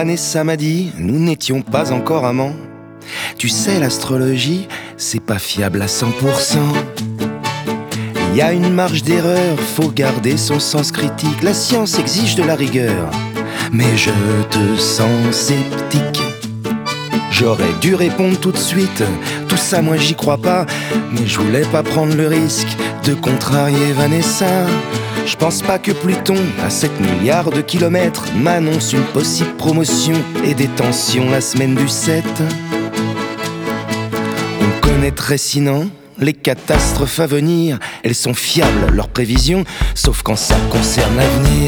Vanessa m'a dit, nous n'étions pas encore amants. Tu sais, l'astrologie, c'est pas fiable à 100%. Il y a une marge d'erreur, faut garder son sens critique. La science exige de la rigueur, mais je te sens sceptique. J'aurais dû répondre tout de suite, tout ça moi j'y crois pas. Mais je voulais pas prendre le risque de contrarier Vanessa. Je pense pas que Pluton, à 7 milliards de kilomètres, m'annonce une possible promotion et des tensions la semaine du 7. On connaîtrait sinon les catastrophes à venir. Elles sont fiables, leurs prévisions, sauf quand ça concerne l'avenir.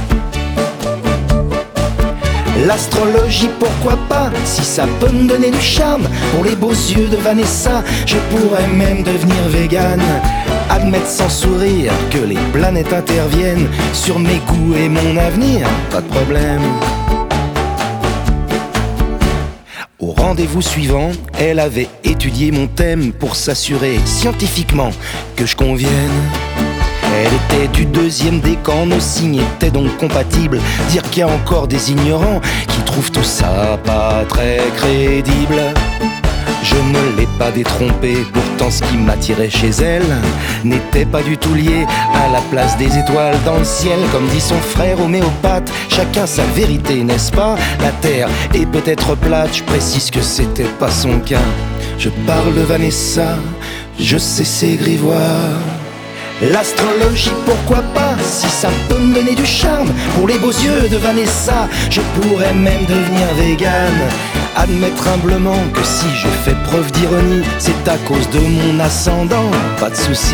L'astrologie, pourquoi pas, si ça peut me donner du charme. Pour les beaux yeux de Vanessa, je pourrais même devenir végane. Admettre sans sourire que les planètes interviennent sur mes goûts et mon avenir, pas de problème. Au rendez-vous suivant, elle avait étudié mon thème pour s'assurer scientifiquement que je convienne. Elle était du 2e décan, nos signes étaient donc compatibles. Dire qu'il y a encore des ignorants qui trouvent tout ça pas très crédible. Je ne l'ai pas détrompée, pourtant ce qui m'attirait chez elle n'était pas du tout lié à la place des étoiles dans le ciel. Comme dit son frère homéopathe, chacun sa vérité, n'est-ce pas? La terre est peut-être plate, je précise que c'était pas son cas. Je parle de Vanessa, je sais ses grivoires. L'astrologie, pourquoi pas, si ça peut me donner du charme. Pour les beaux yeux de Vanessa, je pourrais même devenir végane. Admettre humblement que si je fais preuve d'ironie, c'est à cause de mon ascendant, pas de souci.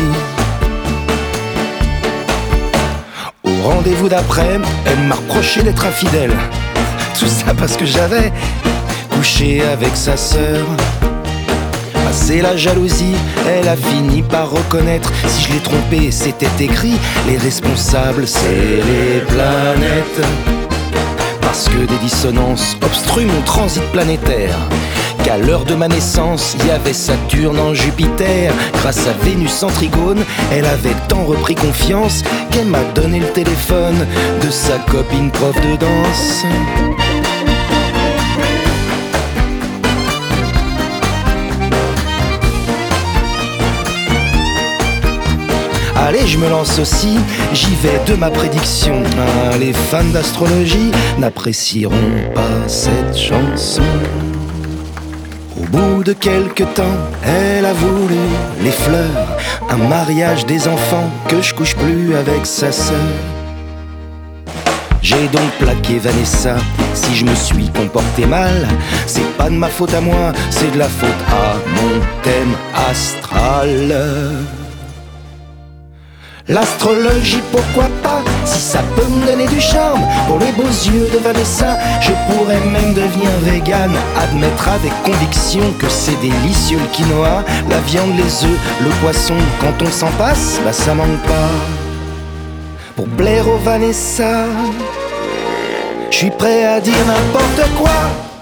Au rendez-vous d'après, elle m'a reproché d'être infidèle. Tout ça parce que j'avais couché avec sa sœur. C'est la jalousie, elle a fini par reconnaître. Si je l'ai trompé, c'était écrit. Les responsables, c'est les planètes. Parce que des dissonances obstruent mon transit planétaire. Qu'à l'heure de ma naissance, il y avait Saturne en Jupiter. Grâce à Vénus en Trigone, elle avait tant repris confiance qu'elle m'a donné le téléphone de sa copine prof de danse. Allez, je me lance aussi, j'y vais de ma prédiction. Ah, les fans d'astrologie n'apprécieront pas cette chanson. Au bout de quelques temps, elle a voulu les fleurs, un mariage, des enfants, que je couche plus avec sa sœur. J'ai donc plaqué Vanessa, si je me suis comporté mal, c'est pas de ma faute à moi, c'est de la faute à mon thème astral. L'astrologie, pourquoi pas, si ça peut me donner du charme. Pour les beaux yeux de Vanessa, je pourrais même devenir végane. Admettre avec conviction que c'est délicieux le quinoa, la viande, les œufs, le poisson. Quand on s'en passe, bah ça manque pas. Pour plaire aux Vanessa, je suis prêt à dire n'importe quoi.